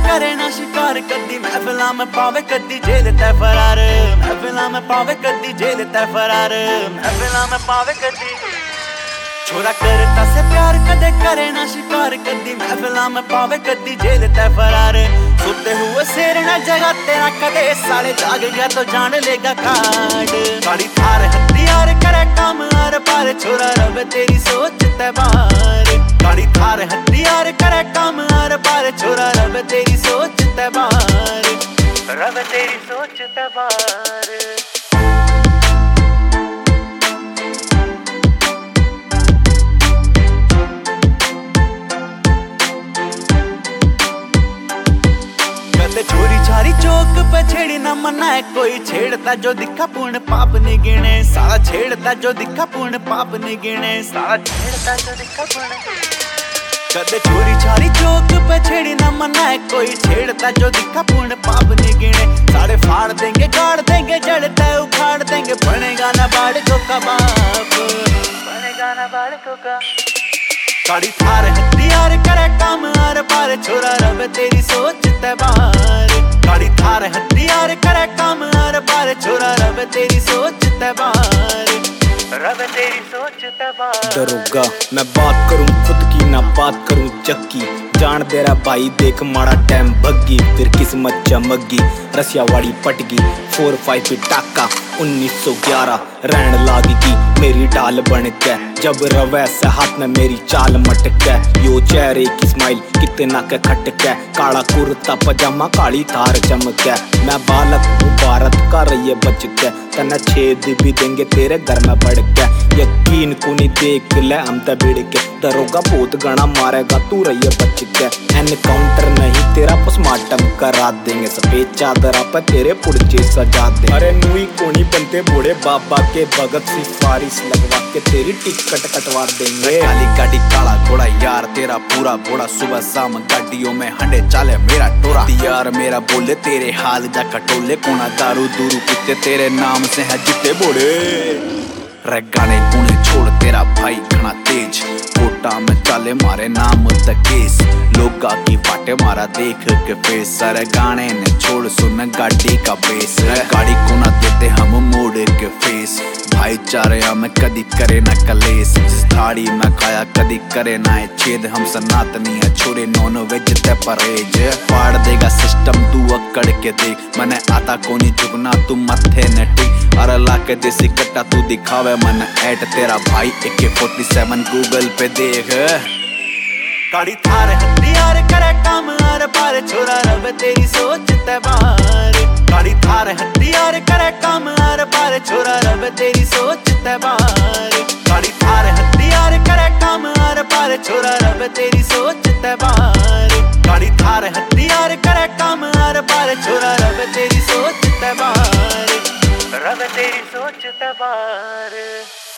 करे ना शिकार, कदी महफिलां में पावे कदी जेल तै फरार, महफिलां में पावे कदी जेल तै फरार, महफिलां में पावे कदी। छोरा करता से प्यार कदे करे ना शिकार, कदी महफिलां में पावे कदी जेल तै फरार। सोते हुए शेर न जगा तेरा कदे, साले जाग गया तो जान लेगा काट। गाड़ी थार हथियार करे काम आर पार, छोरा रब तेरी सोच तै बार। गाड़ी थार हथियार करे काम आर पार, छोरा रब तेरी सोच तै बार, रब तेरी सोच तै बार। चोरी छारी चौक पे छेड़ी न मनाए कोई, छेड़ता जो दिखा पूर्ण पाप नहीं गिने, साला छेड़ता जो दिखा पूर्ण पाप नहीं गिने, साला छेड़ता जो दिखा पूर्ण। कदे चोरी छारी चौक पे छेड़ी न मनाए कोई, छेड़ता जो दिखा पूर्ण पाप नहीं गिने। सारे फाड़ देंगे गाड़ देंगे जड़ता उखाड़ देंगे, बनेगा ना बाड़कों का बाप, बनेगा ना बाड़कों का। गाड़ी थार हथियार करे काम आर पार, छोरा रब तेरी सोच तै बार। गाड़ी थार हथियार करे काम आर पार, छोरा रब तेरी सोच तै बार, रब तेरी सोच तै बार। दरोगा मैं बात करूं खुद की ना बात करूं जग की, जान दे रहा भाई देख माड़ा टाइम भग्गी, फिर किस्मत चमकगी रसियावाड़ी पटगी। 4-5 पे टाका 1911 रहन लागी मेरी ढाल बन के, जब रवै से हाथ में मेरी चाल मटक। यो चेहरे की स्माइल कितना के खटक, काला कुर्ता पजामा काली थार चमक। मैं बालक हूँ भारत का रही बच के, तना छेद भी देंगे तेरे घर में बढ़ के। यकीन को नहीं देख ले हम तो भिड़ के, दरोगा बहुत गणा मारेगा तू रही बच के। एनकाउंटर नहीं तेरा पोस्टमार्टम करा देंगे, सफेद चादर पे तेरे पुर्जे सजा दे। अरे नुई कोनी बनते बूढ़े बाबा के, भगत सिफारिश लगवा के तेरी टिकट कटवा देंगे। काली गाड़ी काला घोड़ा यार तेरा पूरा घोड़ा, सुबह शाम गाड़ियों में हंडे चाले मेरा टोरा। यार मेरा बोले तेरे हाल जा कटोले, कोना दारू दूरू पीते तेरे नाम से है जिते बोले। रे गाने गुने छोड़ तेरा भाई घना तेज, कोटा में चाले मारे नाम तकेस, लोगा की बाटे मारा देख के फेस। सारे गाने ने छोड़ सुन गाड़ी का बेस, गाड़ी को ना देते हम मोड़ के फेस। भाईचारे में कदी करे ना कलेस, थाड़ी में खाया कदी करे ना छेद। हम सनातनी है छोरे नॉन वेज ते परहेज, फाड़ देगा सिस्टम तू अकड़ के देख। मैंने आता कोनी झुकना तू मत्थे न टिक, अरे लाके देसी कट्टा तू दिखावे मन ऐट। तेरा भाई AK-47 गूगल पे देख। गाड़ी थार हथियार करे काम आर पार, छोरा रब तेरी सोच तै बार। गाड़ी थार हथियार करे काम आर पार, छोरा रब तेरी सोच तै बार। गाड़ी थार हथियार करे काम आर पार, छोरा रब तेरी सोच तै बार। गाड़ी थार हथियार करे काम आर पार, छोरा रब तेरी सोच तै बार, रब तेरी सोच तै बार।